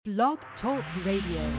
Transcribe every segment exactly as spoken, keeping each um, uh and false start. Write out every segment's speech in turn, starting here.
Blog Talk Radio.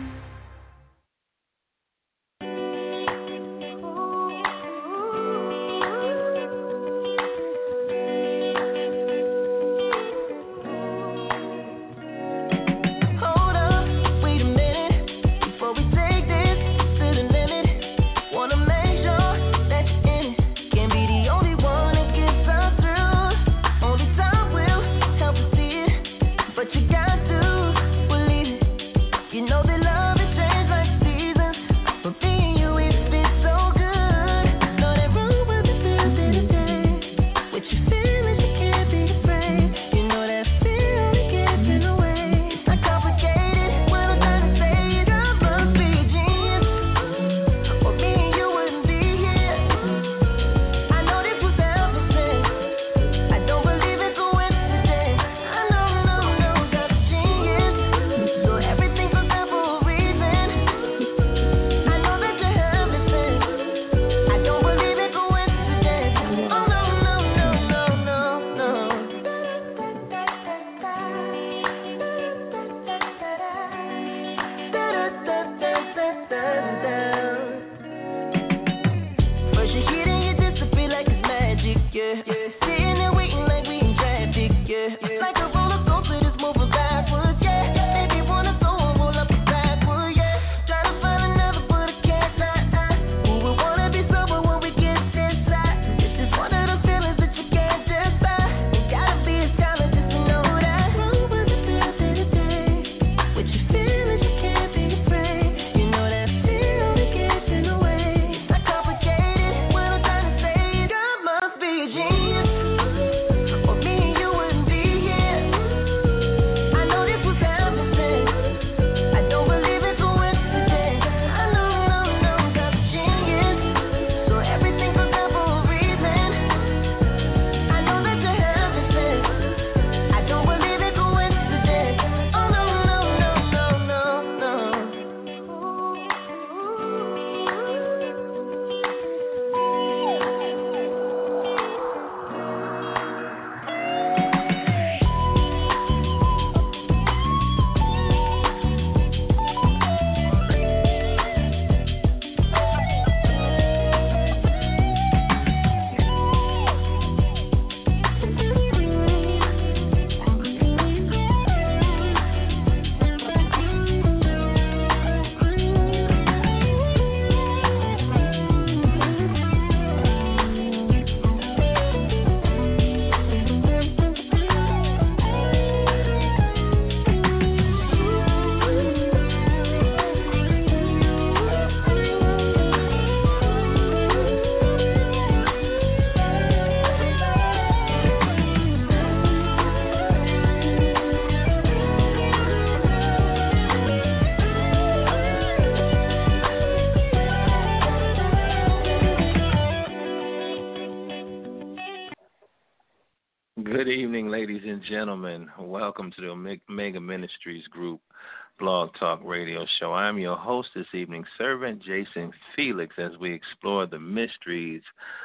Good evening, ladies and gentlemen. Welcome to the Mega Ministries Group Blog Talk Radio Show. I'm your host this evening, Servant Jason Felix, as we explore the mysteries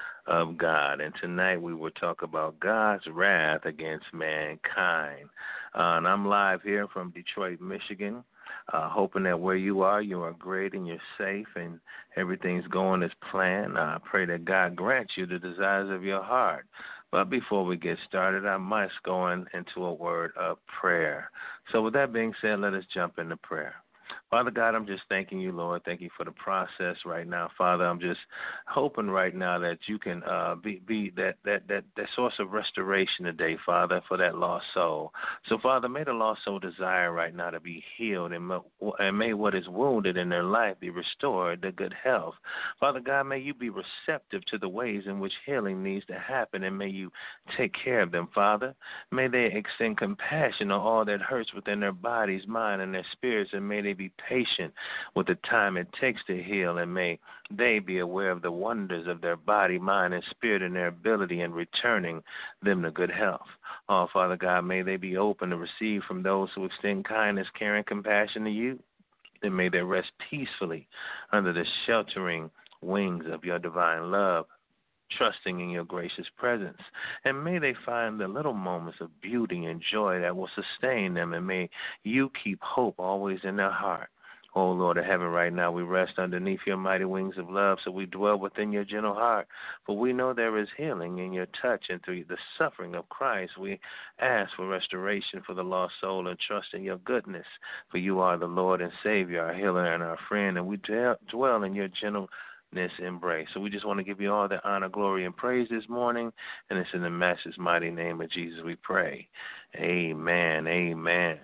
of God. And tonight we will talk about God's wrath against mankind. Uh, and I'm live here from Detroit, Michigan, uh, hoping that where you are, you are great and you're safe and everything's going as planned. I pray that God grants you the desires of your heart. But before we get started, I must go in, into a word of prayer. So with that being said, let us jump into prayer. Father God, I'm just thanking you, Lord. Thank you for the process right now. Father, I'm just hoping right now that you can uh, be, be that, that, that, that source of restoration today, Father, for that lost soul. So, Father, may the lost soul desire right now to be healed, and, and may what is wounded in their life be restored to good health. Father God, may you be receptive to the ways in which healing needs to happen, and may you take care of them, Father. May they extend compassion on all that hurts within their bodies, mind, and their spirits, and may they be patient with the time it takes to heal, and may they be aware of the wonders of their body, mind, and spirit, and their ability in returning them to good health. Oh, Father God, may they be open to receive from those who extend kindness, care, and compassion to you, and may they rest peacefully under the sheltering wings of your divine love. trusting in your gracious presence. And may they find the little moments of beauty and joy that will sustain them, and may you keep hope always in their heart. Oh, Lord of heaven, right now we rest underneath your mighty wings of love, so we dwell within your gentle heart. For we know there is healing in your touch, and through the suffering of Christ, we ask for restoration for the lost soul and trust in your goodness. For you are the Lord and Savior, our healer and our friend, and we dwell in your gentleness embrace. So we just want to give you all the honor, glory, and praise this morning, and it's in the Master's mighty name of Jesus we pray. Amen, amen.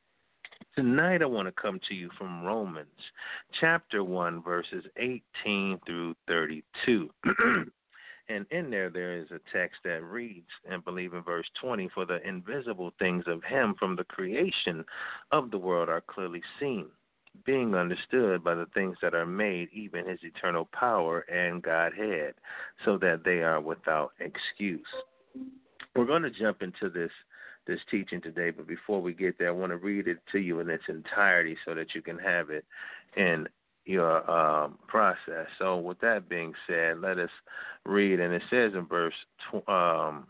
Tonight I want to come to you from Romans chapter one, verses eighteen through thirty-two. And in there, there is a text that reads, and believe in verse twenty, for the invisible things of him from the creation of the world are clearly seen, being understood by the things that are made, even his eternal power and Godhead, so that they are without excuse. We're going to jump into this this teaching today, but before we get there, I want to read it to you in its entirety so that you can have it in your um, process. So with that being said, let us read, and it says in verse um,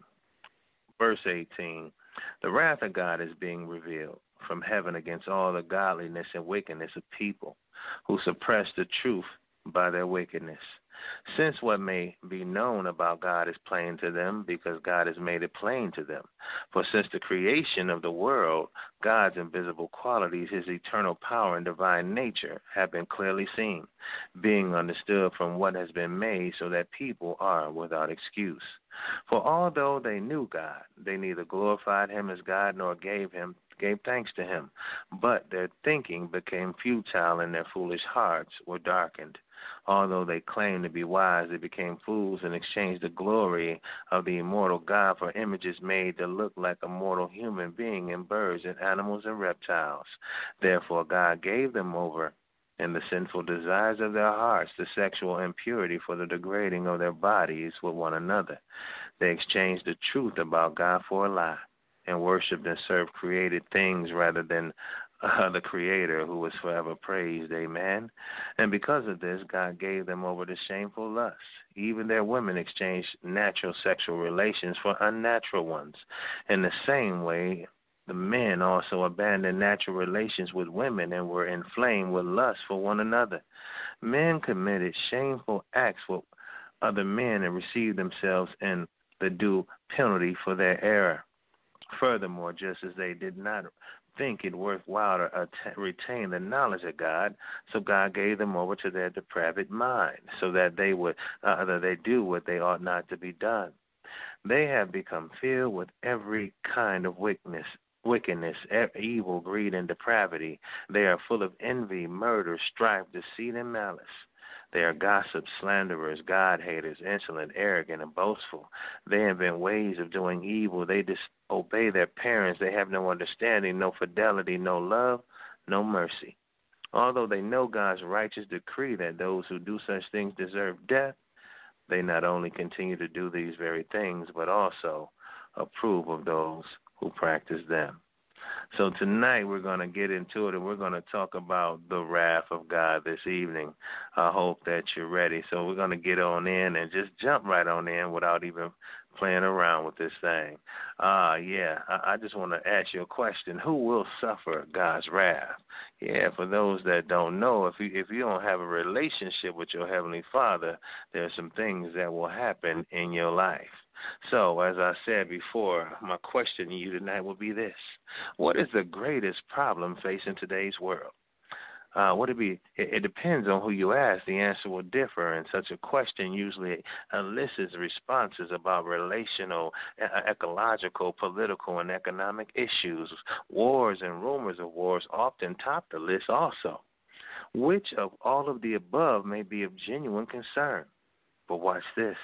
verse eighteen, the wrath of God is being revealed from heaven against all the godliness and wickedness of people who suppress the truth by their wickedness. Since what may be known about God is plain to them, because God has made it plain to them. For since the creation of the world, God's invisible qualities, his eternal power and divine nature, have been clearly seen, being understood from what has been made, so that people are without excuse. For although they knew God, they neither glorified him as God nor gave him gave thanks to him, but their thinking became futile and their foolish hearts were darkened. Although they claimed to be wise, they became fools and exchanged the glory of the immortal God for images made to look like a mortal human being and birds and animals and reptiles. Therefore God gave them over in the sinful desires of their hearts to sexual impurity for the degrading of their bodies with one another. They exchanged the truth about God for a lie, and worshipped and served created things rather than uh, the Creator, who is forever praised. Amen. And because of this, God gave them over to shameful lust. Even their women exchanged natural sexual relations for unnatural ones. In the same way, the men also abandoned natural relations with women and were inflamed with lust for one another. Men committed shameful acts with other men and received themselves in the due penalty for their error. Furthermore, just as they did not think it worthwhile to att- retain the knowledge of God, so God gave them over to their depraved mind, so that they would uh, that they do what they ought not to be done. They have become filled with every kind of wickedness, wickedness, evil, greed, and depravity. They are full of envy, murder, strife, deceit, and malice. They are gossips, slanderers, God-haters, insolent, arrogant, and boastful. They invent ways of doing evil. They disobey their parents. They have no understanding, no fidelity, no love, no mercy. Although they know God's righteous decree that those who do such things deserve death, they not only continue to do these very things, but also approve of those who practice them. So tonight we're going to get into it, and we're going to talk about the wrath of God this evening. I hope that you're ready. So we're going to get on in and just jump right on in without even playing around with this thing. Uh, yeah, I, I just want to ask you a question. Who will suffer God's wrath? Yeah, for those that don't know, if you, if you don't have a relationship with your Heavenly Father, there are some things that will happen in your life. So, as I said before, my question to you tonight will be this. What is the greatest problem facing today's world? Uh, would it be? It, it depends on who you ask. The answer will differ, and such a question usually elicits responses about relational, uh, ecological, political, and economic issues. Wars and rumors of wars often top the list also. Which of all of the above may be of genuine concern? But watch this.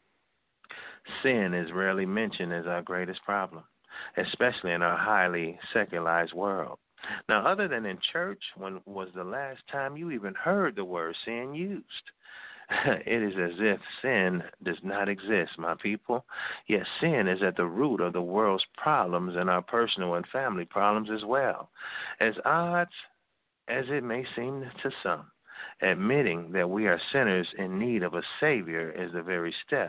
Sin is rarely mentioned as our greatest problem, especially in our highly secularized world. Now, other than in church, when was the last time you even heard the word sin used? It is as if sin does not exist, my people. Yet sin is at the root of the world's problems and our personal and family problems as well. As odd as it may seem to some, admitting that we are sinners in need of a Savior is the very step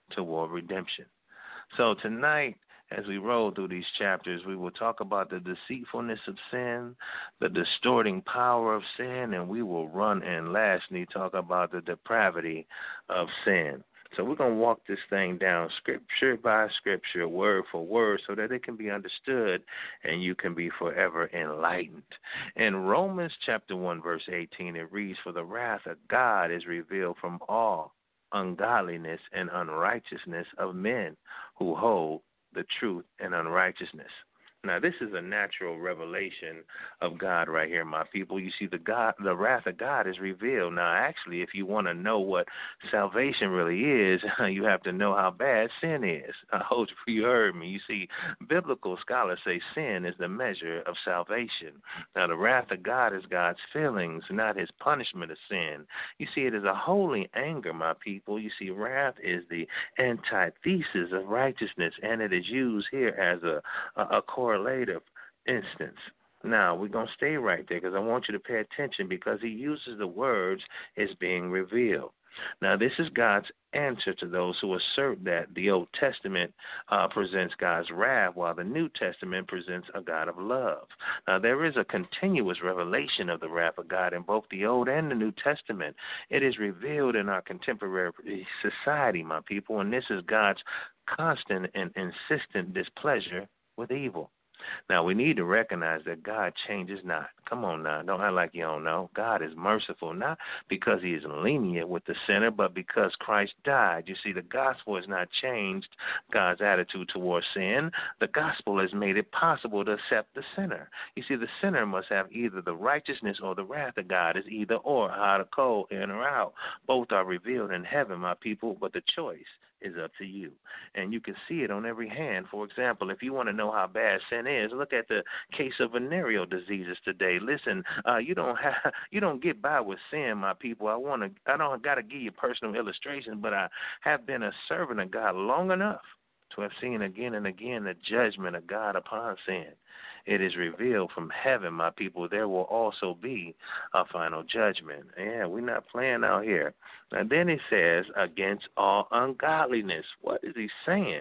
toward redemption. So tonight, as we roll through these chapters, we will talk about the deceitfulness of sin, the distorting power of sin, and we will run and lastly talk about the depravity of sin. So we're going to walk this thing down scripture by scripture, word for word, so that it can be understood and you can be forever enlightened. In Romans chapter one, verse eighteen, it reads, "For the wrath of God is revealed from all ungodliness and unrighteousness of men who hold the truth and unrighteousness." Now, this is a natural revelation of God right here, my people. You see, the God, the wrath of God is revealed. Now, actually, if you want to know what salvation really is, you have to know how bad sin is. I hope you heard me. You see, biblical scholars say sin is the measure of salvation. Now, the wrath of God is God's feelings, not his punishment of sin. You see, it is a holy anger, my people. You see, wrath is the antithesis of righteousness, and it is used here as a, a, a correlative instance. Now, we're going to stay right there because I want you to pay attention because he uses the words "is being revealed." Now, this is God's answer to those who assert that the Old Testament uh, presents God's wrath while the New Testament presents a God of love. Now, there is a continuous revelation of the wrath of God in both the Old and the New Testament. It is revealed in our contemporary society, my people, and this is God's constant and insistent displeasure with evil. Now, we need to recognize that God changes not. Come on now. Don't act like you don't know. God is merciful, not because he is lenient with the sinner, but because Christ died. You see, the gospel has not changed God's attitude towards sin. The gospel has made it possible to accept the sinner. You see, the sinner must have either the righteousness or the wrath of God. It's either or, hot or cold, in or out. Both are revealed in heaven, my people, but the choice is up to you. And you can see it on every hand. For example, if you want to know how bad sin is, look at the case of venereal diseases today. Listen, uh, you don't have, you don't get by with sin, my people. I want to, I don't got to give you personal illustrations, but I have been a servant of God long enough to have seen again and again the judgment of God upon sin. It is revealed from heaven, my people. There will also be a final judgment. Yeah, we're not playing out here. And then he says, against all ungodliness. What is he saying?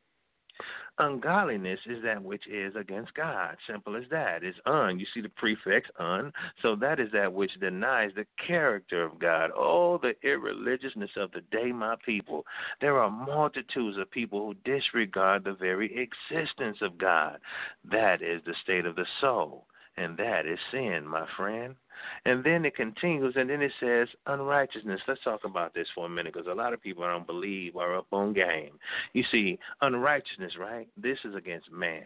Ungodliness is that which is against God. Simple as that. It's un. You see the prefix un. So that is that which denies the character of God. Oh, the irreligiousness of the day, my people. There are multitudes of people who disregard the very existence of God. That is the state of the soul. And that is sin, my friend. And then it continues, and then it says unrighteousness. Let's talk about this for a minute because a lot of people I don't believe are up on game. You see, unrighteousness, right? This is against man.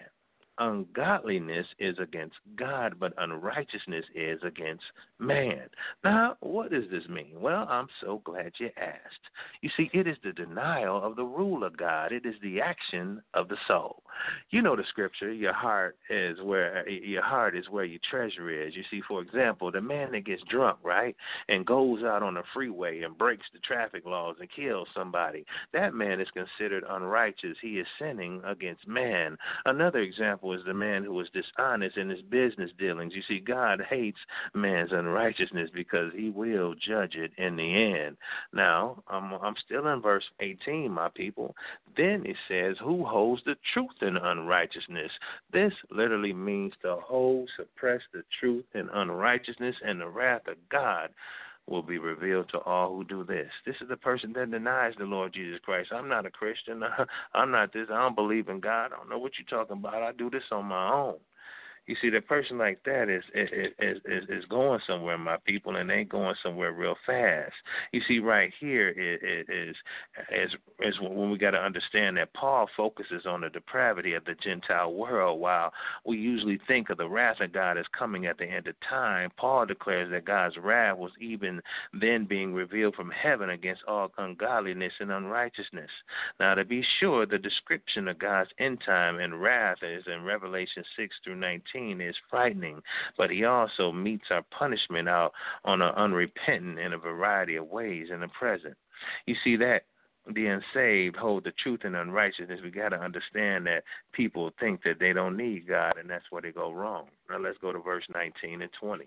Ungodliness is against God, but unrighteousness is against man. Now, what does this mean? Well, I'm so glad you asked. You see, it is the denial of the rule of God. It is the action of the soul. You know the scripture, your heart is where your heart is where your treasure is. You see, for example, the man that gets drunk, right, and goes out on the freeway and breaks the traffic laws and kills somebody, that man is considered unrighteous. He is sinning against man. Another example is the man who is dishonest in his business dealings. You see, God hates man's unrighteousness because he will judge it in the end. Now, I'm, I'm still in verse eighteen, my people. Then it says, who holds the truth in unrighteousness? This literally means to hold, suppress the truth in unrighteousness, and the wrath of God will be revealed to all who do this. This is the person that denies the Lord Jesus Christ. I'm not a Christian. I'm not this. I don't believe in God. I don't know what you're talking about. I do this on my own. You see, that person like that is is, is is is going somewhere, my people, and they ain't going somewhere real fast. You see, right here is is is, is when we got to understand that Paul focuses on the depravity of the Gentile world. While we usually think of the wrath of God as coming at the end of time, Paul declares that God's wrath was even then being revealed from heaven against all ungodliness and unrighteousness. Now, to be sure, the description of God's end time and wrath is in Revelation six through nineteen. Is frightening, but he also meets our punishment out on an unrepentant in a variety of ways in the present. You see that the unsaved hold the truth in unrighteousness. We got to understand that people think that they don't need God, and that's where they go wrong. Now let's go to verse nineteen and twenty.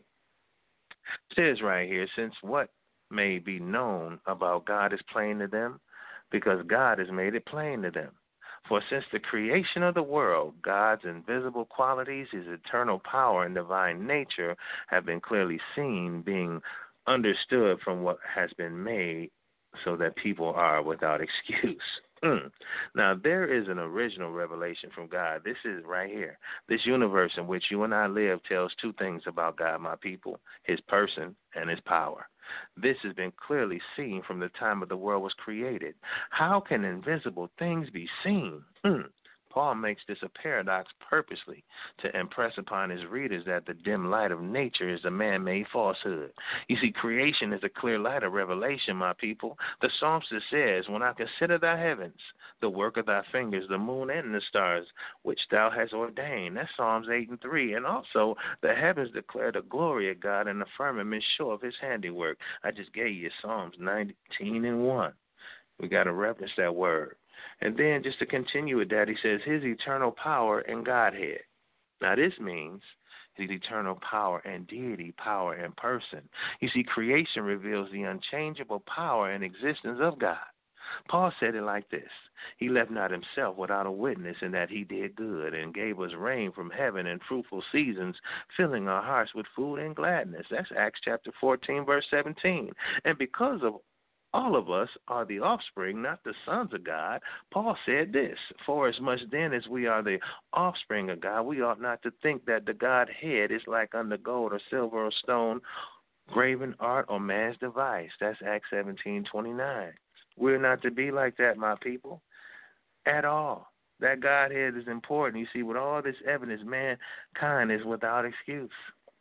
It says right here, since what may be known about God is plain to them, because God has made it plain to them. For since the creation of the world, God's invisible qualities, his eternal power and divine nature have been clearly seen, being understood from what has been made, so that people are without excuse. Mm. Now, there is an original revelation from God. This is right here. This universe in which you and I live tells two things about God, my people, his person and his power. This has been clearly seen from the time of the world was created. How can invisible things be seen? Hmm. Paul makes this a paradox purposely to impress upon his readers that the dim light of nature is a man-made falsehood. You see, creation is a clear light of revelation, my people. The psalmist says, when I consider thy heavens, the work of thy fingers, the moon and the stars, which thou hast ordained. That's Psalms eight and three. And also, the heavens declare the glory of God, and the firmament show of his handiwork. I just gave you Psalms nineteen and one. We got to reference that word. And then just to continue with that, he says his eternal power and Godhead. Now this means his eternal power and deity, power and person. You see, creation reveals the unchangeable power and existence of God. Paul said it like this: he left not himself without a witness, in that he did good and gave us rain from heaven and fruitful seasons, filling our hearts with food and gladness. That's Acts chapter fourteen, verse seventeen. And because of all of us are the offspring, not the sons of God, Paul said this: for as much then as we are the offspring of God, we ought not to think that the Godhead is like unto gold or silver or stone, graven art or man's device. That's Acts seventeen twenty-nine. We're not to be like that, my people, at all. That Godhead is important. You see, with all this evidence, mankind is without excuse.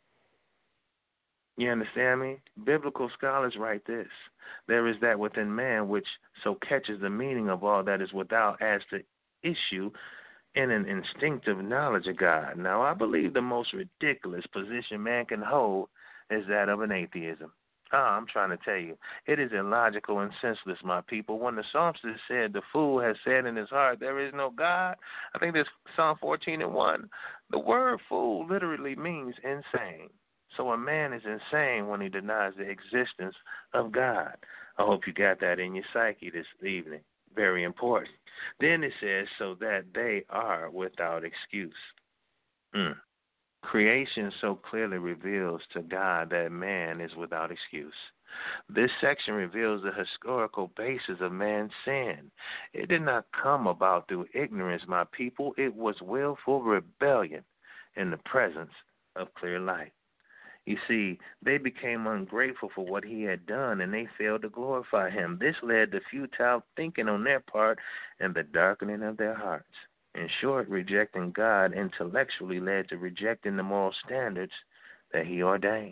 You understand me? Biblical scholars write this: there is that within man which so catches the meaning of all that is without as to issue in an instinctive knowledge of God. Now, I believe the most ridiculous position man can hold is that of an atheism. Ah, I'm trying to tell you, it is illogical and senseless, my people. When the psalmist said, the fool has said in his heart, there is no God, I think that's Psalm fourteen and one. The word fool literally means insane. So a man is insane when he denies the existence of God. I hope you got that in your psyche this evening. Very important. Then it says, so that they are without excuse. Mm. Creation so clearly reveals to God that man is without excuse. This section reveals the historical basis of man's sin. It did not come about through ignorance, my people. It was willful rebellion in the presence of clear light. You see, they became ungrateful for what he had done, and they failed to glorify him. This led to futile thinking on their part and the darkening of their hearts. In short, rejecting God intellectually led to rejecting the moral standards that he ordained.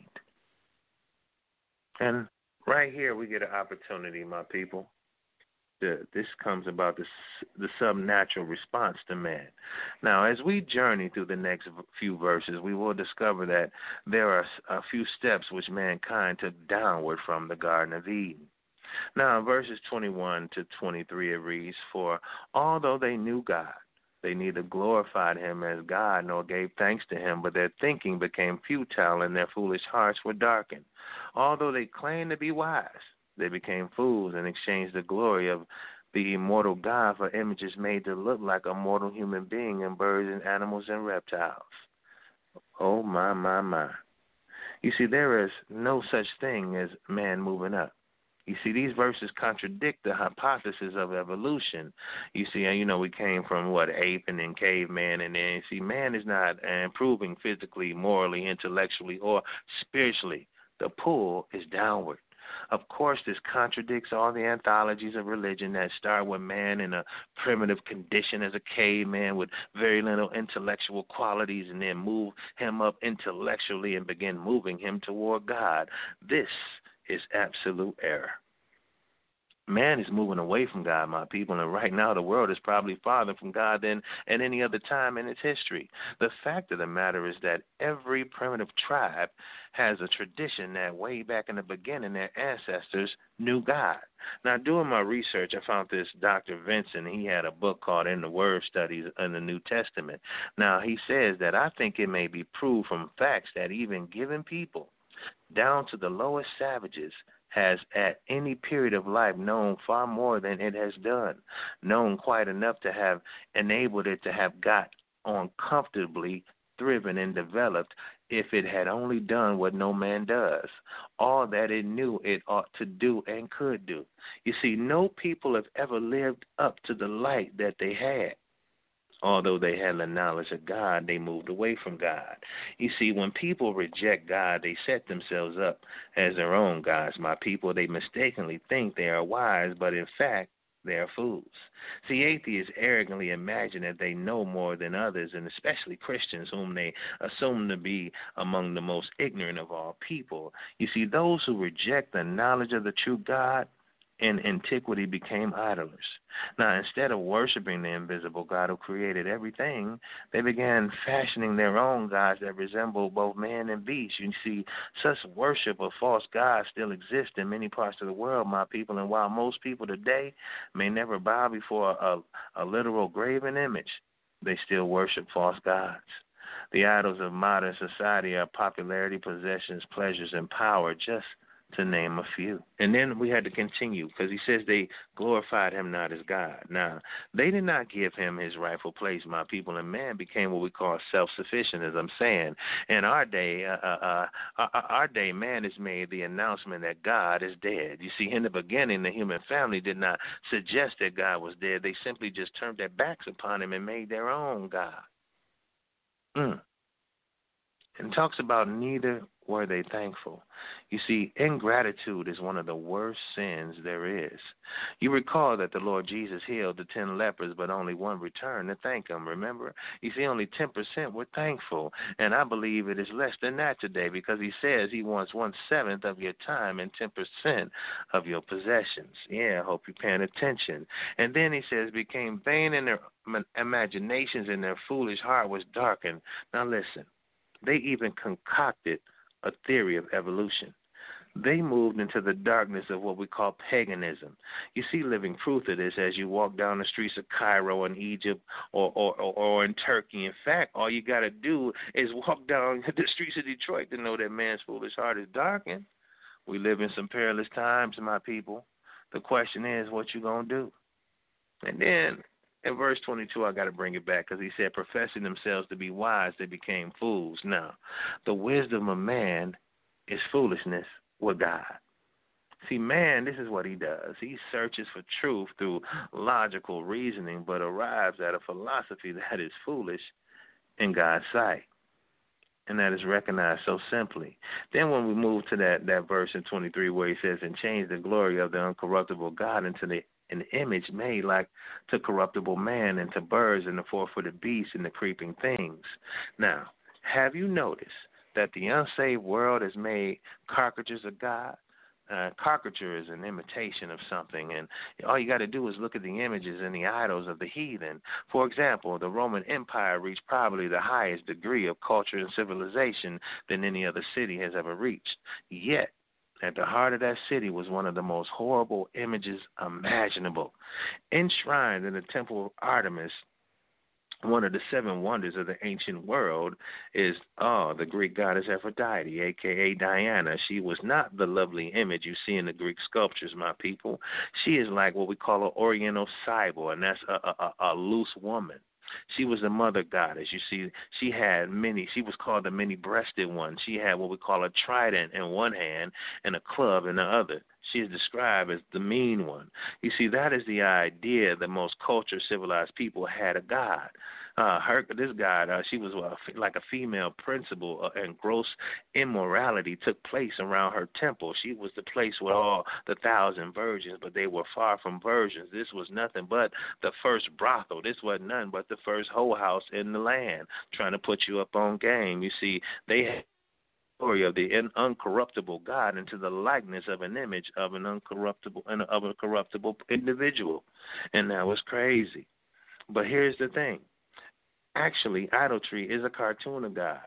And right here we get an opportunity, my people. The, this comes about the, the subnatural response to man. Now, as we journey through the next few verses, we will discover that there are a few steps which mankind took downward from the Garden of Eden. Now, in verses twenty-one to twenty-three, it reads, for although they knew God, they neither glorified him as God nor gave thanks to him, but their thinking became futile and their foolish hearts were darkened. Although they claimed to be wise, they became fools and exchanged the glory of the immortal God for images made to look like a mortal human being and birds and animals and reptiles. Oh, my, my, my. You see, there is no such thing as man moving up. You see, these verses contradict the hypothesis of evolution. You see, you know, we came from, what, ape and then caveman, and then, see, man is not improving physically, morally, intellectually, or spiritually. The pull is downward. Of course, this contradicts all the anthologies of religion that start with man in a primitive condition as a caveman with very little intellectual qualities and then move him up intellectually and begin moving him toward God. This is absolute error. Man is moving away from God, my people, and right now the world is probably farther from God than at any other time in its history. The fact of the matter is that every primitive tribe has a tradition that way back in the beginning their ancestors knew God. Now, doing my research, I found this Doctor Vincent. He had a book called In the Word Studies in the New Testament. Now, he says that I think it may be proved from facts that even given people down to the lowest savages, has at any period of life known far more than it has done, known quite enough to have enabled it to have got on comfortably, thriven and developed, if it had only done what no man does, all that it knew it ought to do and could do. You see, no people have ever lived up to the light that they had. Although they had the knowledge of God, they moved away from God. You see, when people reject God, they set themselves up as their own gods. My people, they mistakenly think they are wise, but in fact, they are fools. See, atheists arrogantly imagine that they know more than others, and especially Christians, whom they assume to be among the most ignorant of all people. You see, those who reject the knowledge of the true God in antiquity became idlers. Now, instead of worshiping the invisible God who created everything, they began fashioning their own gods that resembled both man and beast. You see, such worship of false gods still exists in many parts of the world, my people, and while most people today may never bow before a, a literal graven image, they still worship false gods. The idols of modern society are popularity, possessions, pleasures, and power, just to name a few. And then we had to continue because he says they glorified him not as God. Now, they did not give him his rightful place, my people, and man became what we call self-sufficient, as I'm saying. In our day, uh, uh, uh, our day, man has made the announcement that God is dead. You see, in the beginning, the human family did not suggest that God was dead. They simply just turned their backs upon him and made their own God. Mm. And talks about neither were they thankful. You see, ingratitude is one of the worst sins there is. You recall that the Lord Jesus healed the ten lepers, but only one returned to thank him, remember? You see, only ten percent were thankful, and I believe it is less than that today because he says he wants one-seventh of your time and ten percent of your possessions. Yeah, I hope you're paying attention. And then he says, became vain in their imaginations and their foolish heart was darkened. Now listen. They even concocted a theory of evolution. They moved into the darkness of what we call paganism. You see living proof of this as you walk down the streets of Cairo in Egypt or, or, or, or in Turkey. In fact, all you got to do is walk down the streets of Detroit to know that man's foolish heart is darkened. We live in some perilous times, my people. The question is, what you going to do? And then in verse twenty-two, I got to bring it back because he said, professing themselves to be wise, they became fools. Now, the wisdom of man is foolishness with God. See, man, this is what he does. He searches for truth through logical reasoning, but arrives at a philosophy that is foolish in God's sight. And that is recognized so simply. Then when we move to that, that verse in twenty-three where he says, and change the glory of the uncorruptible God into the an image made like to corruptible man and to birds and the four-footed beasts and the creeping things. Now, have you noticed that the unsaved world has made caricatures of God? Uh, caricature is an imitation of something, and all you got to do is look at the images and the idols of the heathen. For example, the Roman Empire reached probably the highest degree of culture and civilization than any other city has ever reached. Yet, at the heart of that city was one of the most horrible images imaginable. Enshrined in the temple of Artemis, one of the seven wonders of the ancient world is, oh, the Greek goddess Aphrodite, a k a. Diana. She was not the lovely image you see in the Greek sculptures, my people. She is like what we call an Oriental cyborg, and that's a, a, a loose woman. She was the mother goddess. You see, she had many, she was called the many-breasted one. She had what we call a trident in one hand and a club in the other. She is described as the mean one. You see, that is the idea that most cultured, civilized people had a god. Uh, her, this god, uh, she was uh, like a female principal, uh, and gross immorality took place around her temple. She was the place with all the thousand virgins, but they were far from virgins. This was nothing but the first brothel. This was none but the first whole house in the land, trying to put you up on game. You see, they had glory of the uncorruptible God into the likeness of an image of an uncorruptible of a corruptible individual, and that was crazy. But here's the thing. Actually, idolatry is a cartoon of God.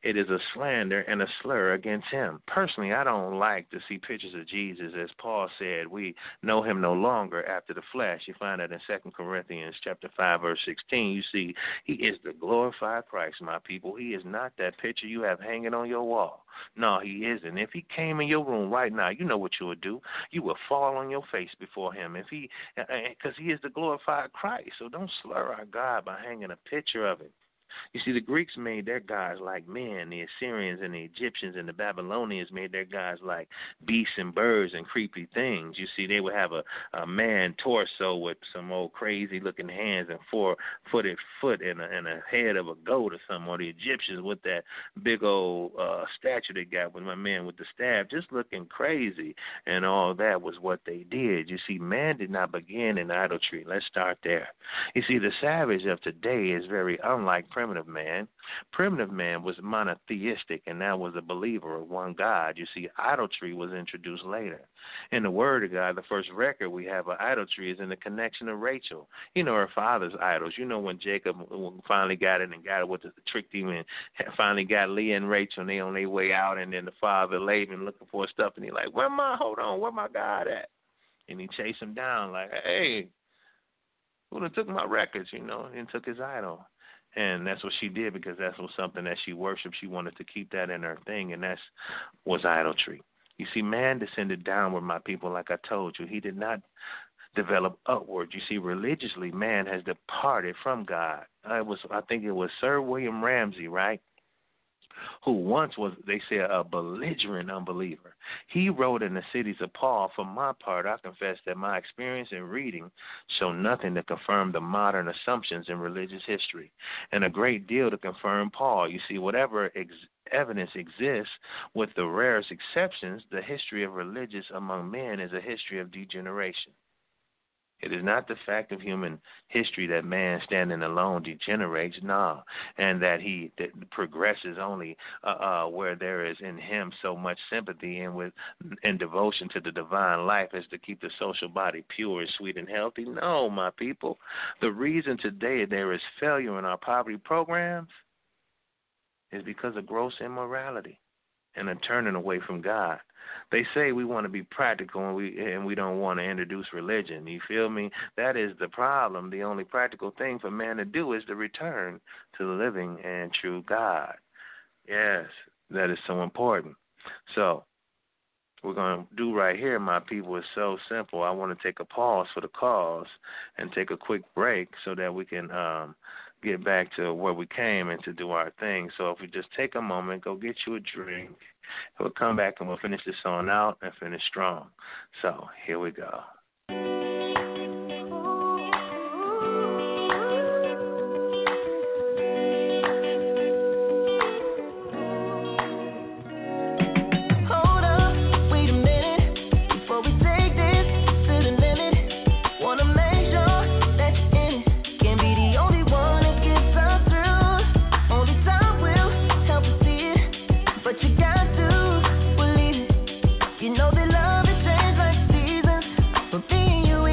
it is a slander and a slur against him. Personally, I don't like to see pictures of Jesus. As Paul said, we know him no longer after the flesh. You find that in Second Corinthians chapter five, verse sixteen. You see, he is the glorified Christ, my people. He is not that picture you have hanging on your wall. No, he isn't. If he came in your room right now, you know what you would do. You would fall on your face before him, if he, because he is the glorified Christ. So don't slur our God by hanging a picture of him. You see, the Greeks made their gods like men. The Assyrians and the Egyptians and the Babylonians made their gods like beasts and birds and creepy things. You see, they would have a, a man torso with some old crazy-looking hands and four-footed foot and a, and a head of a goat or something. Or the Egyptians with that big old uh, statue they got with my man with the staff, just looking crazy. And all that was what they did. You see, man did not begin in idolatry. Let's start there. You see, the savage of today is very unlike primitive Primitive man. Primitive man was monotheistic, and that was a believer of one God. You see, idolatry was introduced later. In the Word of God, the first record we have of idolatry is in the connection of Rachel. You know, her father's idols. You know, when Jacob finally got it and got it with the tricked him and finally got Leah and Rachel, and they on their way out, and then the father Laban looking for stuff, and he like, where my, hold on, where my God at? And he chased him down like, hey, who done took my records, you know, and took his idol. And that's what she did because that was something that she worshiped. She wanted to keep that in her thing, and that was idolatry. You see, man descended downward, my people, like I told you. He did not develop upward. You see, religiously, man has departed from God. I was, I think it was Sir William Ramsay, right, who once was, they say, a belligerent unbeliever. He wrote in the Cities of Paul, for my part, I confess that my experience in reading show nothing to confirm the modern assumptions in religious history, and a great deal to confirm Paul. You see, whatever ex- evidence exists, with the rarest exceptions, the history of religious among men is a history of degeneration. It is not the fact of human history that man standing alone degenerates, no, and that he that progresses only uh, uh, where there is in him so much sympathy and with and devotion to the divine life as to keep the social body pure and sweet and healthy. No, my people. The reason today there is failure in our poverty programs is because of gross immorality and a turning away from God. They say we want to be practical and we and we don't want to introduce religion. You feel me? That is the problem. The only practical thing for man to do is to return to the living and true God. Yes, that is so important. So we're going to do right here, my people, is so simple. I want to take a pause for the cause and take a quick break so that we can um, get back to where we came and to do our thing. So if we just take a moment, go get you a drink. We'll come back and we'll finish this song out and finish strong. So here we go. You know that love has changed like seasons, from being you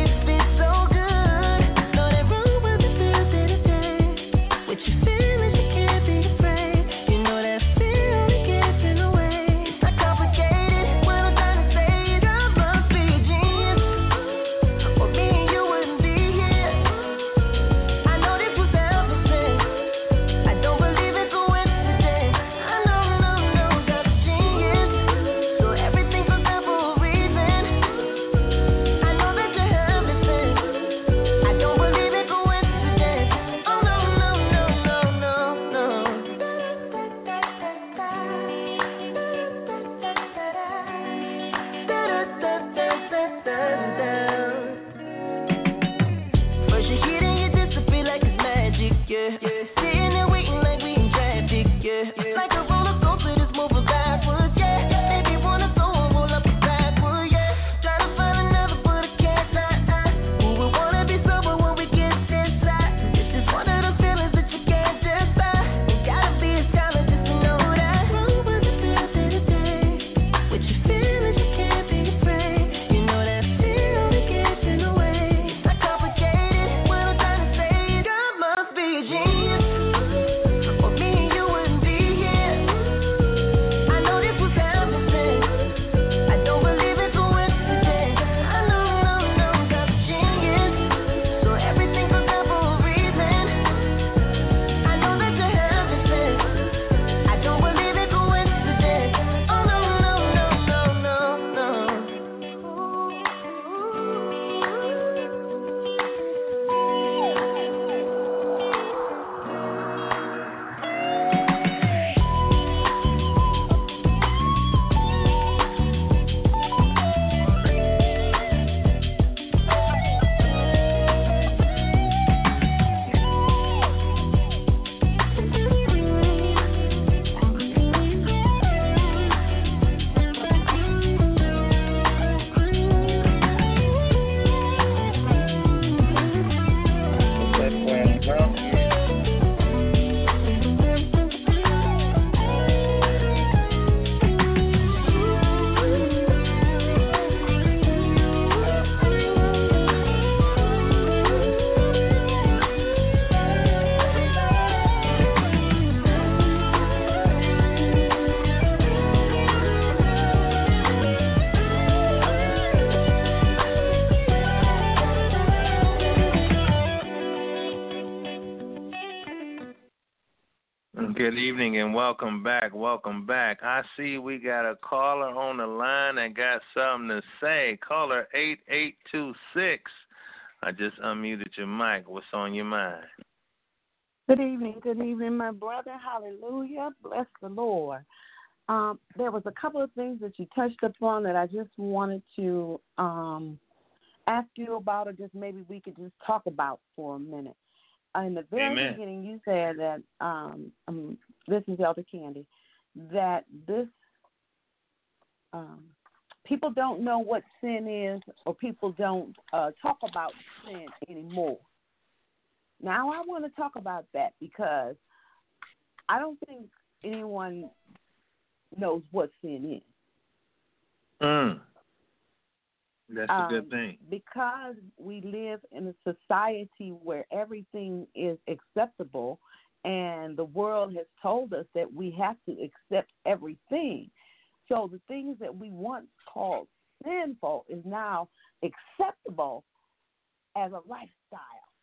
Good evening and welcome back. Welcome back. I see we got a caller on the line that got something to say. Caller eight eight two six. I just unmuted your mic. What's on your mind? Good evening. Good evening, my brother. Hallelujah. Bless the Lord. Um, there was a couple of things that you touched upon that I just wanted to um, ask you about, or just maybe we could just talk about for a minute. In the very Amen. beginning, you said that, um, um, this is Elder Candy, that this, um, people don't know what sin is, or people don't uh, talk about sin anymore. Now, I want to talk about that because I don't think anyone knows what sin is. Mm. That's a um, good thing. Because we live in a society where everything is acceptable, and the world has told us that we have to accept everything. So the things that we once called sinful is now acceptable as a lifestyle.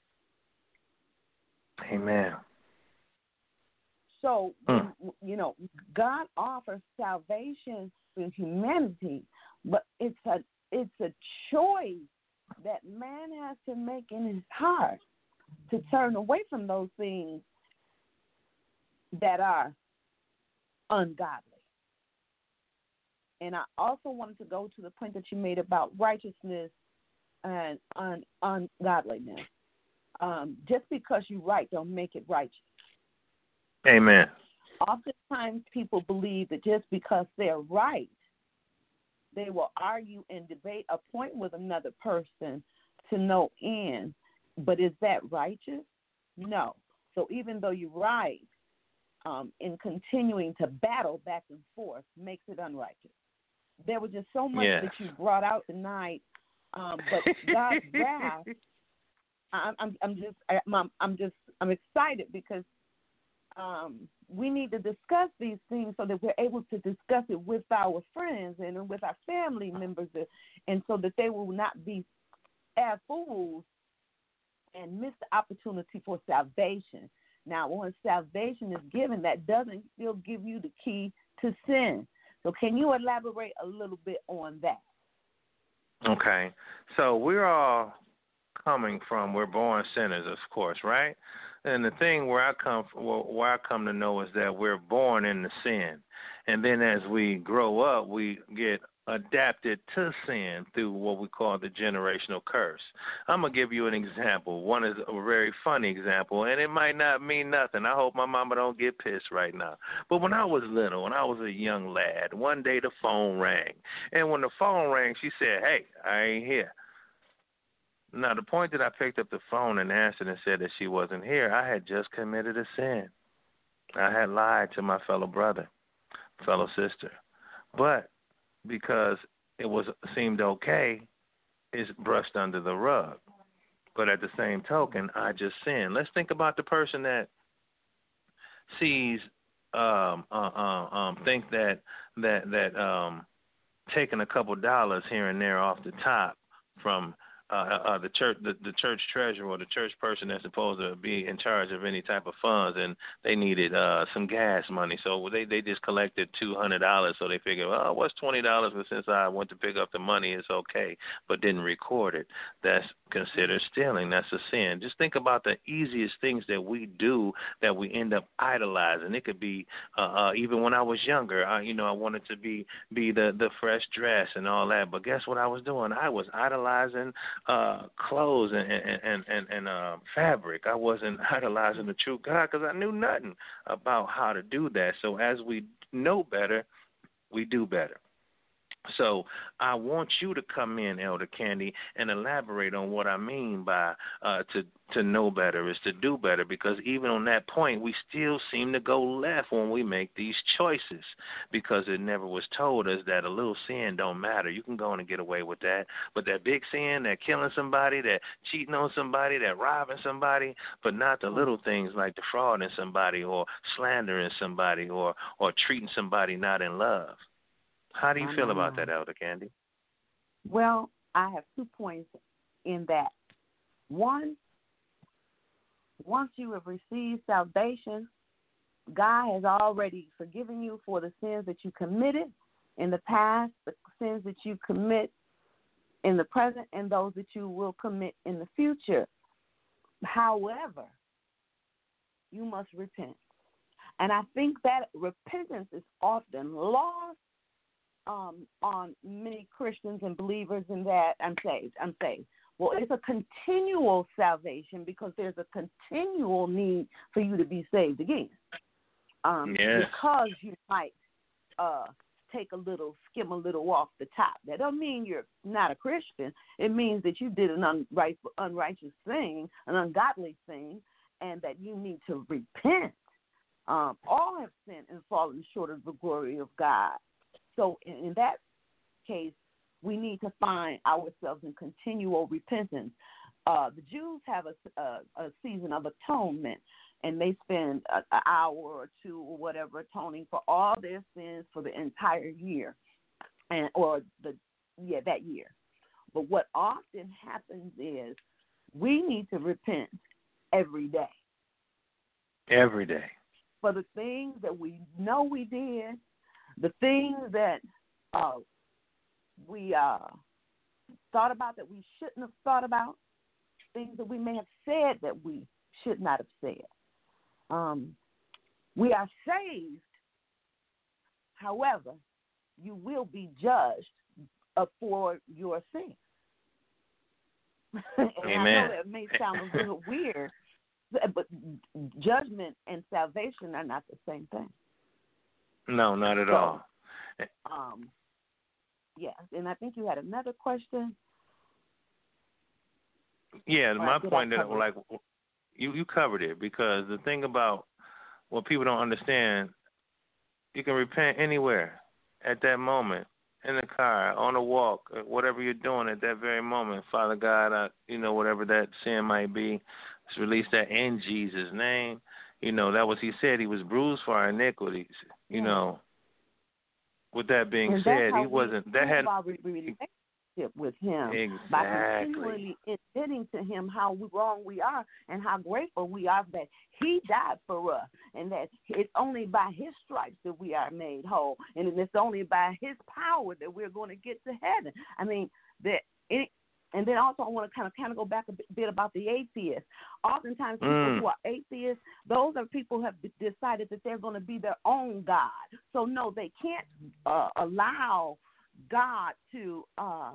Amen. So, Mm. you know, God offers salvation to humanity, but it's a it's a choice that man has to make in his heart to turn away from those things that are ungodly. And I also wanted to go to the point that you made about righteousness and un- ungodliness. Um, just because you're right don't make it righteous. Amen. Oftentimes people believe that just because they're right, they will argue and debate a point with another person to no end. But is that righteous? No. So even though you're right, um, in continuing to battle back and forth makes it unrighteous. There was just so much yes. that you brought out tonight, um, but God's wrath. I'm, I'm, I'm just, I'm, I'm just, I'm excited because um, we need to discuss these things so that we're able to discuss it with our friends and with our family members, and so that they will not be as fools and miss the opportunity for salvation. Now, when salvation is given, that doesn't still give you the key to sin. So can you elaborate a little bit on that? Okay. So we're all coming from, we're born sinners, of course, right? And the thing where I come from, where I come to know is that we're born into sin, and then as we grow up, we get adapted to sin through what we call the generational curse. I'm gonna give you an example. One is a very funny example, and it might not mean nothing. I hope my mama don't get pissed right now. But when I was little, when I was a young lad, one day the phone rang, and when the phone rang, she said, "Hey, I ain't here." Now, the point that I picked up the phone and answered and said that she wasn't here, I had just committed a sin. I had lied to my fellow brother, fellow sister. But because it was seemed okay, it's brushed under the rug. But at the same token, I just sinned. Let's think about the person that sees, um, uh, uh, um, think that that that um, taking a couple dollars here and there off the top from Uh, uh, the church, the, the church treasurer or the church person that's supposed to be in charge of any type of funds, and they needed uh, some gas money, so they they just collected two hundred dollars. So they figured, well, what's twenty dollars? But since I went to pick up the money, it's okay, but didn't record it. That's considered stealing. That's a sin. Just think about the easiest things that we do that we end up idolizing. It could be uh, uh, even when I was younger. I, you know, I wanted to be be the the fresh dress and all that, but guess what I was doing? I was idolizing Uh, clothes and and and and, and uh, fabric. I wasn't idolizing the true God because I knew nothing about how to do that. So as we know better, we do better. So I want you to come in, Elder Candy, and elaborate on what I mean by uh, to to know better is to do better, because even on that point, we still seem to go left when we make these choices, because it never was told us that a little sin don't matter. You can go on and get away with that. But that big sin, that killing somebody, that cheating on somebody, that robbing somebody, but not the little things like defrauding somebody or slandering somebody or, or treating somebody not in love. How do you feel about that, Elder Candy? Well, I have two points in that. One, once you have received salvation, God has already forgiven you for the sins that you committed in the past, the sins that you commit in the present, and those that you will commit in the future. However, you must repent. And I think that repentance is often lost um, on many Christians and believers in that I'm saved, I'm saved. Well, it's a continual salvation because there's a continual need for you to be saved again. Um, yes. Because you might uh, take a little, skim a little off the top. That don't mean you're not a Christian. It means that you did an unright, unrighteous thing, an ungodly thing, and that you need to repent. Um, all have sinned and fallen short of the glory of God. So in, in that case, we need to find ourselves in continual repentance. Uh, the Jews have a, a, a season of atonement, and they spend an hour or two or whatever atoning for all their sins for the entire year, and or the yeah that year. But what often happens is we need to repent every day. Every day. For the things that we know we did, the things that uh, we uh, thought about that we shouldn't have thought about, things that we may have said that we should not have said. Um, we are saved. However, you will be judged uh, for your sins. And Amen. I know that may sound a little weird, but judgment and salvation are not the same thing. No, not at so, all. Um, yeah, and I think you had another question. Yeah, Or my did I point that cover it? like you you covered it, because the thing about what people don't understand, you can repent anywhere at that moment, in the car, on a walk, whatever you're doing at that very moment. Father God, I, you know, whatever that sin might be, just release that in Jesus' name. You know, that was, he said he was bruised for our iniquities. You Yeah. know, with that being And said, he we wasn't, that had, our relationship with him exactly. by continually admitting to him how wrong we are and how grateful we are that he died for us, and that it's only by his stripes that we are made whole, and it's only by his power that we're going to get to heaven. I mean, that it, and then also I want to kind of kind of go back a bit about the atheists. Oftentimes people Mm. who are atheists, those are people who have decided that they're going to be their own God. So no, they can't uh, allow God to um,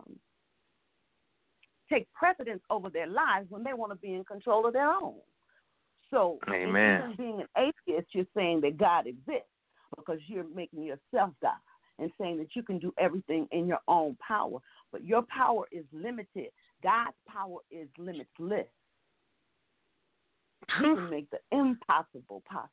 take precedence over their lives when they want to be in control of their own. So, Amen. even being an atheist, you're saying that God exists because you're making yourself God and saying that you can do everything in your own power. But your power is limited. God's power is limitless. He can make the impossible possible.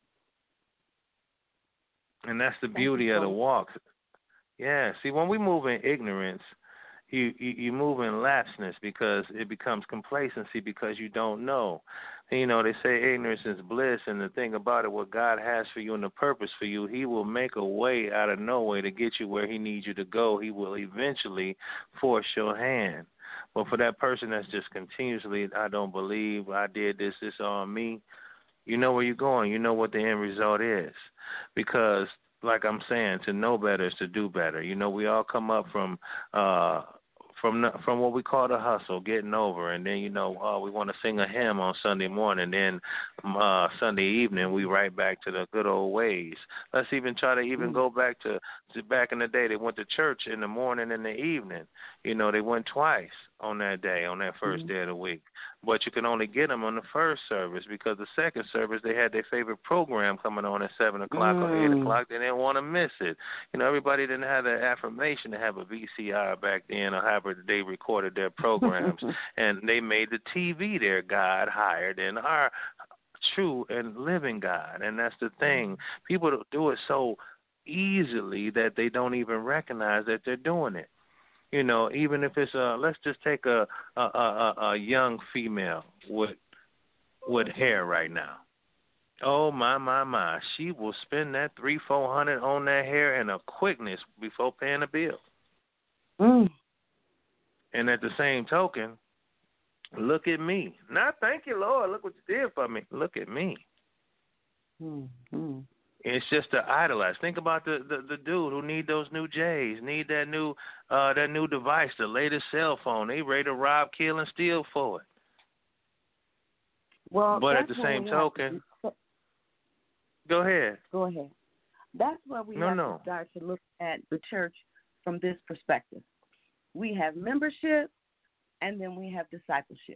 And that's the Thank beauty you of so the much. walk. Yeah, see, when we move in ignorance, you, you, you move in lapseness, because it becomes complacency because you don't know. And, you know, they say ignorance is bliss, and the thing about it, what God has for you and the purpose for you, he will make a way out of no way to get you where he needs you to go. He will eventually force your hand. But for that person that's just continuously, I don't believe, I did this, this on me, you know where you're going. You know what the end result is. Because, like I'm saying, to know better is to do better. You know, we all come up from uh, from the, from what we call the hustle, getting over, and then, you know, uh, we want to sing a hymn on Sunday morning. Then uh, Sunday evening, we right back to the good old ways. Let's even try to even Mm. go back to, to back in the day. They went to church in the morning and the evening. You know, they went twice on that day, on that first Mm. day of the week. But you can only get them on the first service, because the second service, they had their favorite program coming on at seven o'clock or eight Mm. o'clock. They didn't want to miss it. You know, everybody didn't have that affirmation to have a V C R back then, or however they recorded their programs. And they made the T V their God higher than our true and living God. And that's the thing. People do it so easily that they don't even recognize that they're doing it. You know, even if it's a, let's just take a a, a, a young female with with hair right now. Oh my my my, she will spend that three four hundred on that hair in a quickness before paying a bill. Mm. And at the same token, look at me. Now, thank you, Lord. Look what you did for me. Look at me. Mm-hmm. It's just to idolize. Think about the, the, the dude who need those new J's, need that new uh, that new device, the latest cell phone. They ready to rob, kill, and steal for it. Well, but at the same token, to, go ahead. Go ahead. That's where we no, have no. to start to look at the church from this perspective. We have membership, and then we have discipleship.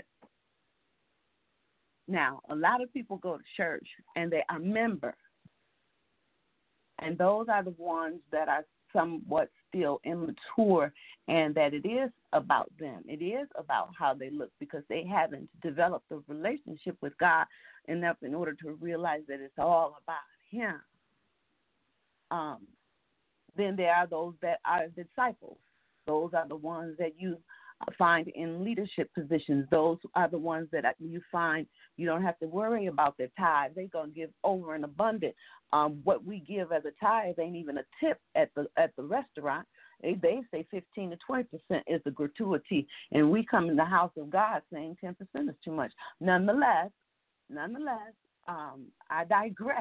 Now, a lot of people go to church, and they are members. And those are the ones that are somewhat still immature, and that it is about them. It is about how they look, because they haven't developed a relationship with God enough in order to realize that it's all about Him. Um, then there are those that are disciples. Those are the ones that you find in leadership positions. Those are the ones that you find you don't have to worry about their tithe. They're going to give over and abundant. Um, what we give as a tithe ain't even a tip at the at the restaurant. They, they say fifteen to twenty percent is a gratuity, and we come in the house of God saying ten percent is too much. Nonetheless, nonetheless, um, I digress.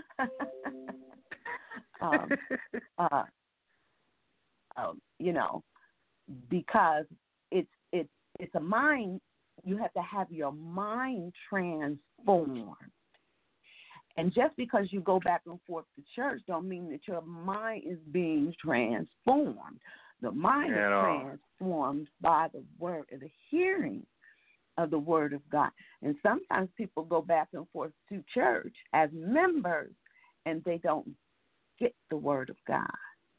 um, uh, um, you know, because it's it's it's a mind. You have to have your mind transformed. And just because you go back and forth to church don't mean that your mind is being transformed. The mind At is all. transformed by the word, the hearing of the word of God. And sometimes people go back and forth to church as members, and they don't get the word of God.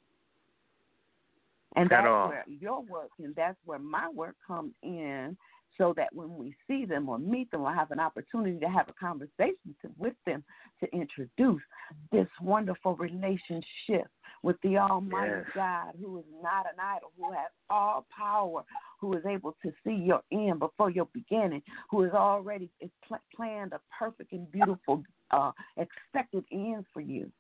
And At that's all. where your work and that's where my work comes in, so that when we see them or meet them or have an opportunity to have a conversation to, with them, to introduce this wonderful relationship with the Almighty Yes. God, who is not an idol, who has all power, who is able to see your end before your beginning, who has already pl- planned a perfect and beautiful uh, expected end for you.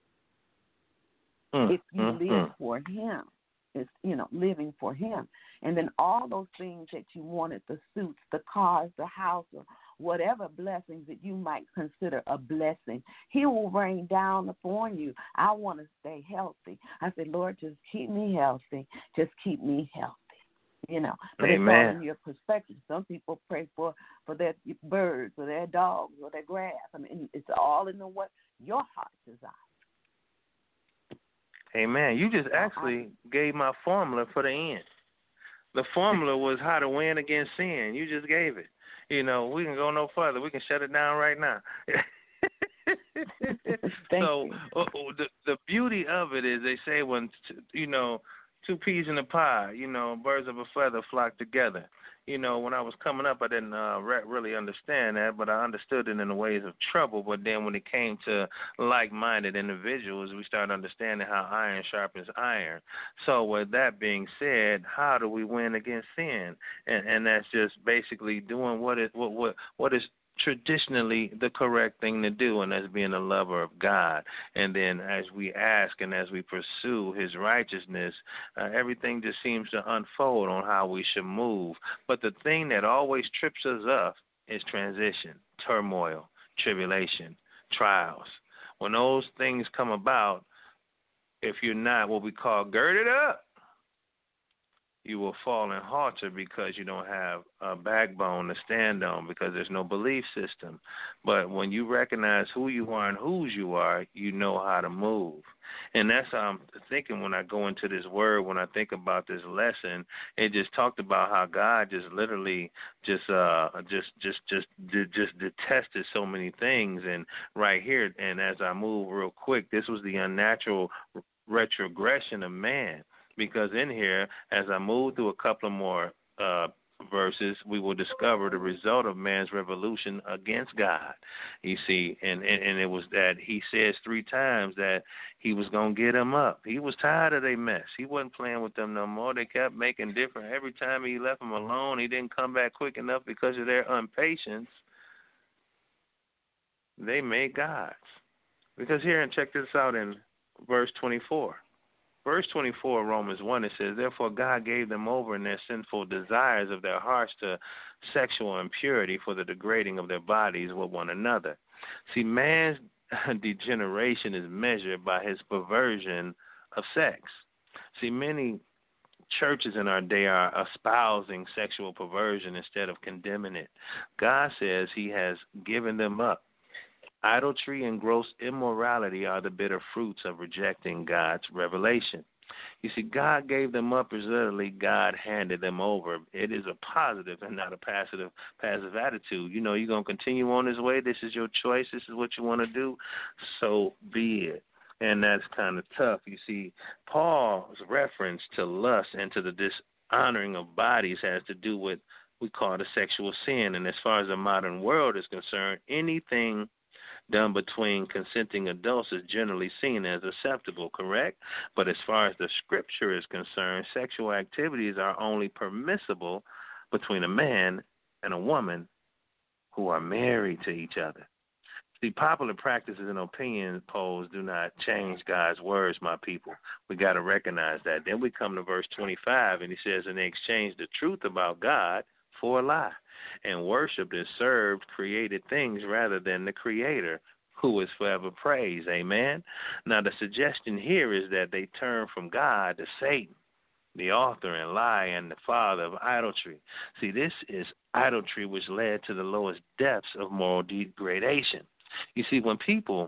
Mm, if you mm, live mm. for Him. It's, you know, living for Him. And then all those things that you wanted, the suits, the cars, the house, or whatever blessings that you might consider a blessing, He will rain down upon you. I want to stay healthy. I said, Lord, just keep me healthy. Just keep me healthy. You know, but Amen. it's all in your perspective. Some people pray for, for their birds or their dogs or their grass. I mean, it's all in the what your heart desires. Amen. You just actually gave my formula for the end. The formula was how to win against sin. You just gave it. You know, we can go no further. We can shut it down right now. so uh, the the beauty of it is, they say when, you know, two peas in a pie, you know, birds of a feather flock together. You know, when I was coming up, I didn't uh, re- really understand that, but I understood it in the ways of trouble. But then when it came to like-minded individuals, we started understanding how iron sharpens iron. So with that being said, how do we win against sin? And, and that's just basically doing what is what what what is traditionally the correct thing to do, and that's being a lover of God. And then as we ask and as we pursue His righteousness, uh, everything just seems to unfold on how we should move. But the thing that always trips us up is transition, turmoil, tribulation, trials. When those things come about, if you're not what we call girded up, you will fall and halter because you don't have a backbone to stand on, because there's no belief system. But when you recognize who you are and whose you are, you know how to move. And that's how I'm thinking when I go into this word, when I think about this lesson. It just talked about how God just literally just uh just just just just detested so many things. And right here, and as I move real quick, this was the unnatural retrogression of man. Because in here, as I move through a couple of more uh, verses, we will discover the result of man's revolution against God. You see, and, and, and it was that he says three times that he was going to get them up. He was tired of their mess. He wasn't playing with them no more. They kept making different. Every time he left them alone, he didn't come back quick enough because of their impatience. They made gods. Because here, and check this out in verse twenty-four. Verse twenty-four, Romans one, it says, therefore God gave them over in their sinful desires of their hearts to sexual impurity for the degrading of their bodies with one another. See, man's degeneration is measured by his perversion of sex. See, many churches in our day are espousing sexual perversion instead of condemning it. God says he has given them up. Idolatry and gross immorality are the bitter fruits of rejecting God's revelation. You see, God gave them up as literally God handed them over. It is a positive and not a passive passive attitude. You know, you're going to continue on this way. This is your choice. This is what you want to do. So be it. And that's kind of tough. You see, Paul's reference to lust and to the dishonoring of bodies has to do with what we call the sexual sin. And as far as the modern world is concerned, anything done between consenting adults is generally seen as acceptable, correct? But as far as the scripture is concerned, sexual activities are only permissible between a man and a woman who are married to each other. See, popular practices and opinion polls do not change God's words, my people. We got to recognize that. Then we come to verse twenty-five, and he says, and they exchanged the truth about God for a lie, and worshiped and served created things rather than the Creator, who is forever praised. Amen? Now, the suggestion here is that they turn from God to Satan, the author and lie and the father of idolatry. See, this is idolatry which led to the lowest depths of moral degradation. You see, when people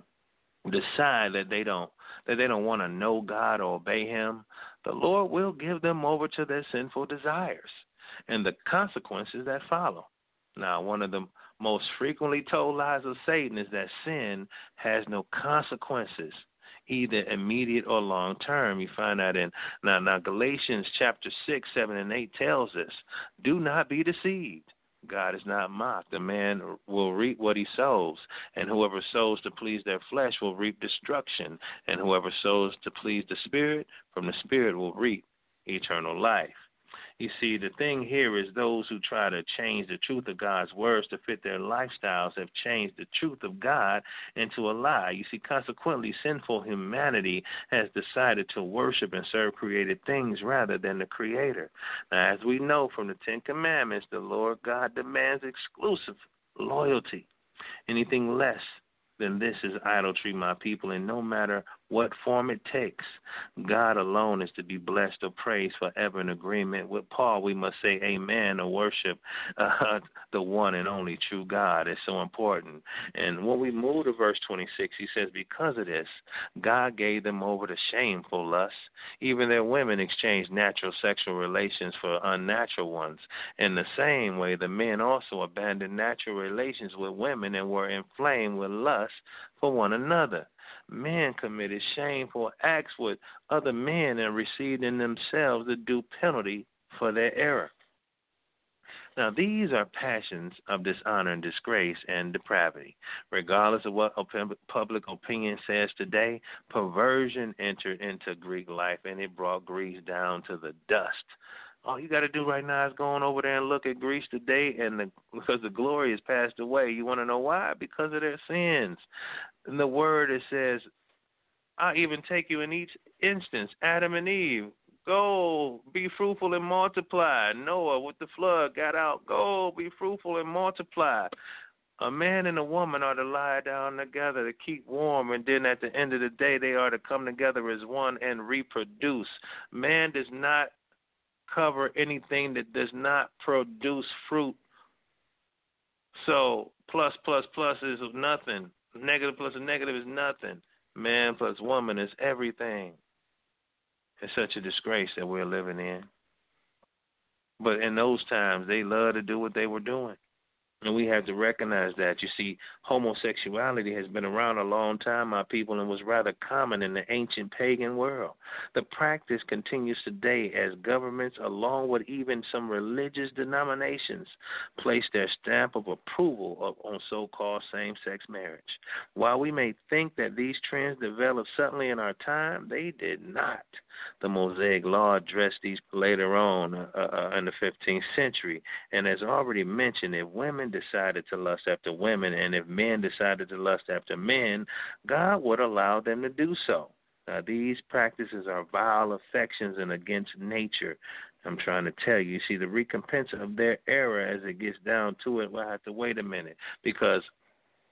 decide that they don't that they don't want to know God or obey him, the Lord will give them over to their sinful desires and the consequences that follow. Now, one of the most frequently told lies of Satan is that sin has no consequences, either immediate or long term. You find that in now, now Galatians chapter six, seven, and eight tells us, do not be deceived. God is not mocked. A man will reap what he sows, and whoever sows to please their flesh will reap destruction, and whoever sows to please the Spirit, from the Spirit will reap eternal life. You see, the thing here is those who try to change the truth of God's words to fit their lifestyles have changed the truth of God into a lie. You see, consequently, sinful humanity has decided to worship and serve created things rather than the Creator. Now, as we know from the Ten Commandments, the Lord God demands exclusive loyalty. Anything less than this is idolatry, my people, and no matter what form it takes, God alone is to be blessed or praised forever. In agreement with Paul, we must say amen or worship uh, the one and only true God. It's so important. And when we move to verse twenty-six, he says, because of this, God gave them over to shameful lust. Even their women exchanged natural sexual relations for unnatural ones. In the same way, the men also abandoned natural relations with women and were inflamed with lust for one another. Men committed shameful acts with other men and received in themselves the due penalty for their error. Now, these are passions of dishonor and disgrace and depravity. Regardless of what public opinion says today, perversion entered into Greek life, and it brought Greece down to the dust. All you got to do right now is go on over there and look at Greece today, and the, because the glory has passed away. You want to know why? Because of their sins. In the word, it says, I even take you in each instance, Adam and Eve, go, be fruitful and multiply. Noah with the flood got out, go, be fruitful and multiply. A man and a woman are to lie down together to keep warm, and then at the end of the day, they are to come together as one and reproduce. Man does not cover anything that does not produce fruit. So plus, plus, plus is nothing. Negative plus a negative is nothing. Man plus woman is everything. It's such a disgrace that we're living in. But in those times, they love to do what they were doing. And we have to recognize that. You see, homosexuality has been around a long time, my people, and was rather common in the ancient pagan world. The practice continues today as governments, along with even some religious denominations, place their stamp of approval of, on so-called same-sex marriage. While we may think that these trends developed suddenly in our time, they did not. The Mosaic Law addressed these later on uh, uh, in the fifteenth century. And as already mentioned, if women decided to lust after women and if men decided to lust after men, God would allow them to do so. Now, these practices are vile affections and against nature. I'm trying to tell you, see, the recompense of their error as it gets down to it, we'll have to wait a minute, because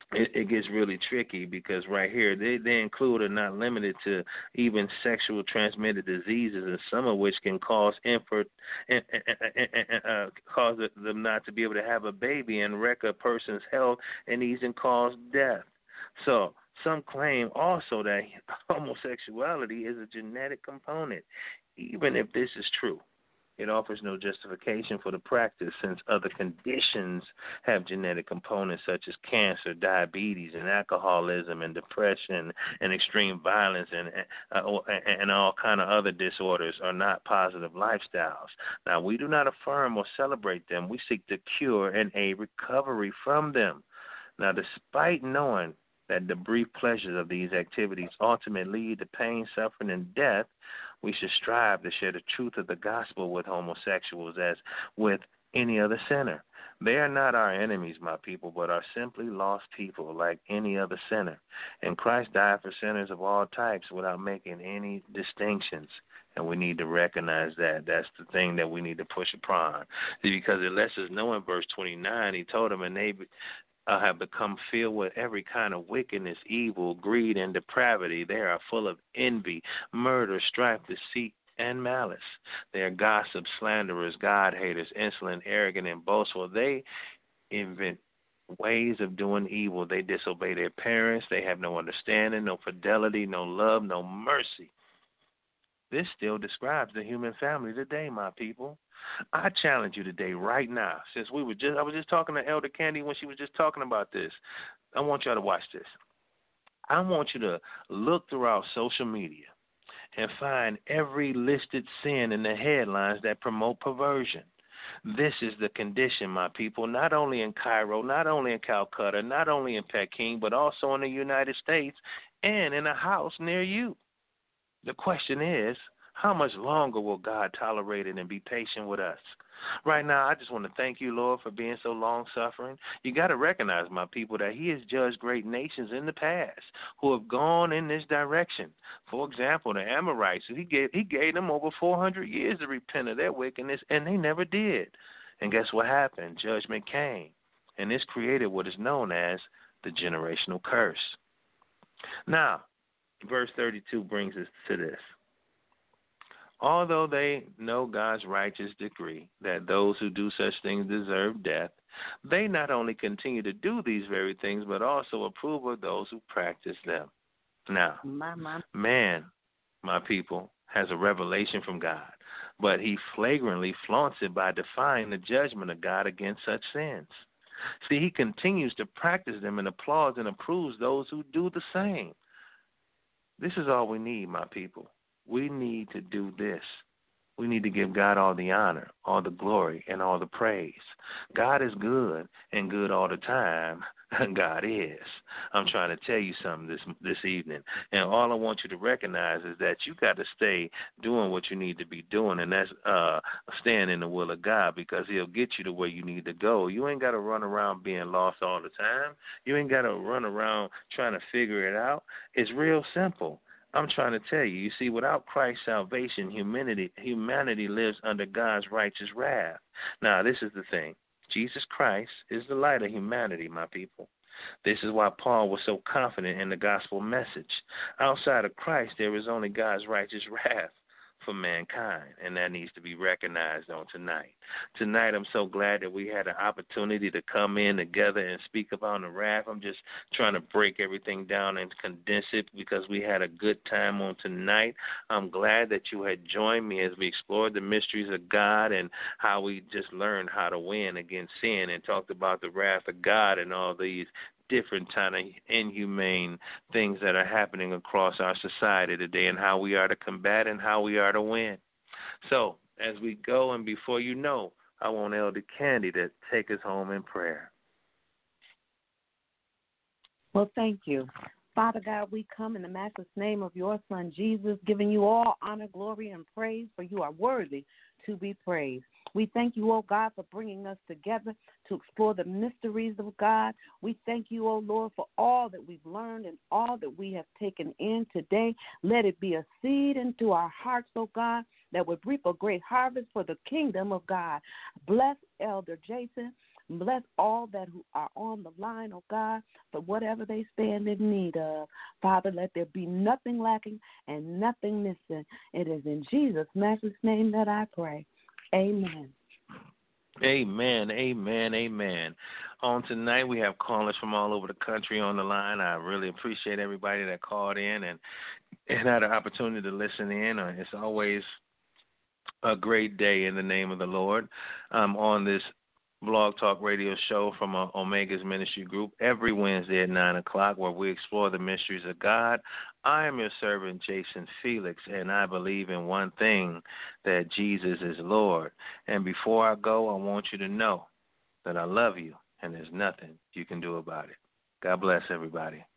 it, it gets really tricky because right here they, they include are not limited to even sexual transmitted diseases, and some of which can cause infant, uh, uh, cause them not to be able to have a baby and wreck a person's health and even cause death. So some claim also that homosexuality is a genetic component. Even if this is true, it offers no justification for the practice, since other conditions have genetic components such as cancer, diabetes, and alcoholism, and depression, and extreme violence, and uh, and all kind of other disorders are not positive lifestyles. Now, we do not affirm or celebrate them. We seek to cure and aid recovery from them. Now, despite knowing that the brief pleasures of these activities ultimately lead to pain, suffering, and death, we should strive to share the truth of the gospel with homosexuals as with any other sinner. They are not our enemies, my people, but are simply lost people like any other sinner. And Christ died for sinners of all types without making any distinctions. And we need to recognize that. That's the thing that we need to push upon. Because it lets us know in verse twenty-nine, he told them, and they Uh, have become filled with every kind of wickedness, evil, greed, and depravity. They are full of envy, murder, strife, deceit, and malice. They are gossips, slanderers, God-haters, insolent, arrogant, and boastful. They invent ways of doing evil. They disobey their parents. They have no understanding, no fidelity, no love, no mercy. This still describes the human family today, my people. I challenge you today, right now, since we were just, I was just talking to Elder Candy when she was just talking about this. I want y'all to watch this. I want you to look throughout social media and find every listed sin in the headlines that promote perversion. This is the condition, my people, not only in Cairo, not only in Calcutta, not only in Peking, but also in the United States and in a house near you. The question is, how much longer will God tolerate it and be patient with us? Right now, I just want to thank you, Lord, for being so long-suffering. You got to recognize, my people, that he has judged great nations in the past who have gone in this direction. For example, the Amorites, he gave, he gave them over four hundred years to repent of their wickedness, and they never did. And guess what happened? Judgment came, and this created what is known as the generational curse. Now, verse thirty-two brings us to this. Although they know God's righteous decree that those who do such things deserve death, they not only continue to do these very things, but also approve of those who practice them. Now, my, my. man, my people, has a revelation from God, but he flagrantly flaunts it by defying the judgment of God against such sins. See, he continues to practice them and applauds and approves those who do the same. This is all we need, my people. We need to do this. We need to give God all the honor, all the glory, and all the praise. God is good and good all the time. God is. I'm trying to tell you something this this evening. And all I want you to recognize is that you got to stay doing what you need to be doing, and that's uh, staying in the will of God, because he'll get you to where you need to go. You ain't got to run around being lost all the time. You ain't got to run around trying to figure it out. It's real simple. I'm trying to tell you, you see, without Christ's salvation, humanity humanity lives under God's righteous wrath. Now, this is the thing. Jesus Christ is the light of humanity, my people. This is why Paul was so confident in the gospel message. Outside of Christ, there is only God's righteous wrath for mankind, and that needs to be recognized on tonight. Tonight, I'm so glad that we had an opportunity to come in together and speak about the wrath. I'm just trying to break everything down and condense it because we had a good time on tonight. I'm glad that you had joined me as we explored the mysteries of God and how we just learned how to win against sin and talked about the wrath of God and all these different kind of inhumane things that are happening across our society today, and how we are to combat and how we are to win. So as we go, and before you know, I want Elder Candy to take us home in prayer. Well, thank you. Father God, we come in the matchless name of your Son, Jesus, giving you all honor, glory, and praise, for you are worthy to be praised. We thank you, oh God, for bringing us together to explore the mysteries of God. We thank you, oh Lord, for all that we've learned and all that we have taken in today. Let it be a seed into our hearts, oh God, that would reap a great harvest for the kingdom of God. Bless Elder Jason. Bless all that who are on the line, oh God, for whatever they stand in need of. Father, let there be nothing lacking and nothing missing. It is in Jesus' matchless name that I pray. Amen. Amen, amen, amen. On tonight, we have callers from all over the country on the line. I really appreciate everybody that called in and, and had an opportunity to listen in. It's always a great day in the name of the Lord. Um, on this Blog Talk Radio show from uh, Omega's Ministry Group every Wednesday at nine o'clock, where we explore the mysteries of God. I am your servant, Jason Felix, and I believe in one thing, that Jesus is Lord. And before I go, I want you to know that I love you, and there's nothing you can do about it. God bless everybody.